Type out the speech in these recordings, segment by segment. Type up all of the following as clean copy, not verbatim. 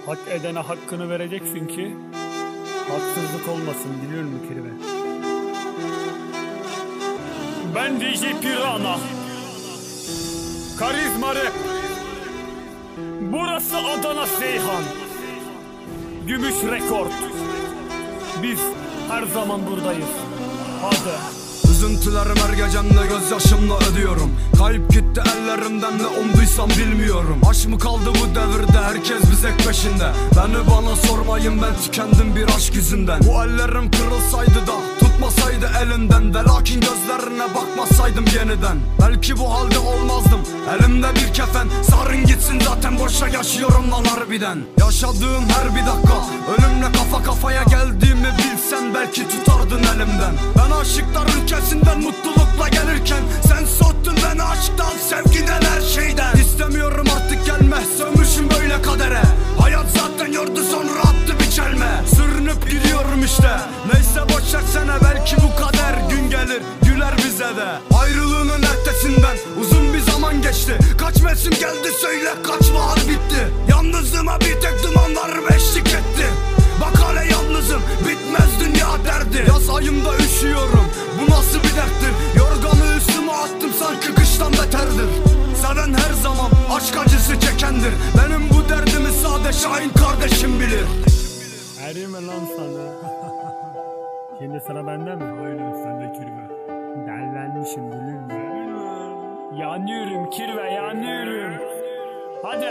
Hak edene hakkını vereceksin ki haksızlık olmasın, biliyor musun Kirve? Ben DJ Piranha, Karizma Rap. Burası Adana Seyhan, Gümüş Rekord. Biz her zaman buradayız. Hadi. Üzüntülerimi her gecemde gözyaşımla ödüyorum. Kayıp gitti ellerimden, ne umduysam bilmiyorum. Aşk mı kaldı bu devirde, herkes bir zevk peşinde. Beni bana sormayın, ben tükendim bir aşk yüzünden. Bu ellerim kırılsaydı da tutmasaydı elinden, de lakin gözlerine bakmasaydım yeniden, belki bu halde olmazdım. Elimde bir kefen, sarın gitsin zaten, boşa yaşıyorum lan harbiden. Yaşadığım her bir dakika, ölümle kafa kafaya geldiğimi bilsen belki tutardın elimden. Ben aşıklar ülkesinden mutlulukla gelirken, sen soğuttun beni aşktan, sevgiden, her şeyden. İstemiyorum artık, gelme, sövmüşüm böyle kadere. Hayat zaten yordu, sonra attı bir çelme. Sürünüp gidiyorum işte, neyse boş versene, belki bu kader gün gelir güler bize de. Ayrılığının ertesinden uzun bir zaman geçti. Kaç mevsim geldi söyle, kaç bahar bitti. Yalnızlığıma bir tek dumanlar eşlik etti. Bak hala yalnızım, bitmez dünya derdi. Yaz ayımda üşüyorum, bu nasıl bir derttir. Yorganı üstüme attım, sanki kıştan beterdir. Seven her zaman aşk acısı çekendir. Benim bu derdimi sade Şahin kardeşim bilir. Erime lan sana. Şimdi sıra benden mi? Aynen, sende Kirve. Dellenmişim, biliyor musun? Yanıyorum Kirve, yanıyorum. Hadi.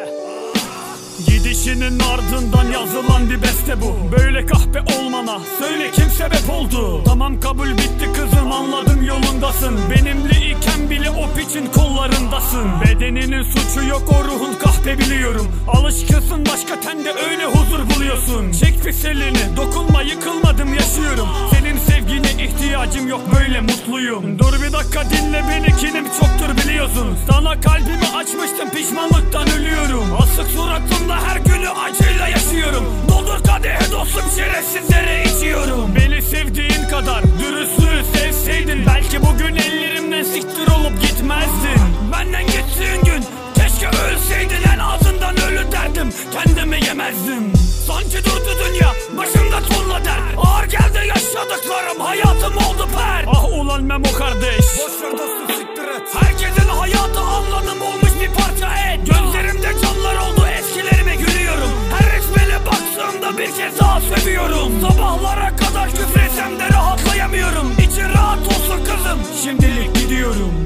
Gidişinin ardından yazılan bir beste bu. Böyle kahpe olmana söyle kim sebep oldu? Tamam, kabul bitti kızım, anladım yolundasın. Benimle iken bile o piçin kollarındasın. Bedeninin suçu yok, o ruhun kahpe biliyorum. Alışkınsın başka tende, öyle huzur buluyorsun. Çek pis elini, dokunma, yıkılmadım, yaşıyorum. Senin sevgine ihtiyacım yok, böyle mutluyum. Dur bir dakika, dinle beni, kinim çoktur biliyorsun. Sana kalbimi açmıştım, pişmanlıktan ölüyorum. Asık suratımla her günü acıyla yaşıyorum. Doldur kadehe dostum, şerefsizlere içiyorum. Beni sevdiğin kadar dürüstlüğü sevseydin, belki bugün ellerimden siktir olup gitmezdin. Benden gittiğin gün keşke ölseydin, en azından ölü derdim, kendimi yemezdim. Sanki durdu dünya, başımda tonla dert. Ağır geldi yaşadıklarım, hayatım oldu pert. Ah ulan Memo kardeş, boşver dostum, siktir et. herkesin hayatı anladım olmuş bir parça et. Gözlerimde canlar oldu, eskilerime gülüyorum. Her resmine baktığımda bir kez daha seviyorum. Sabahlara kadar küfresem de rahatlayamıyorum. İçin rahat olsun kızım, şimdilik gidiyorum.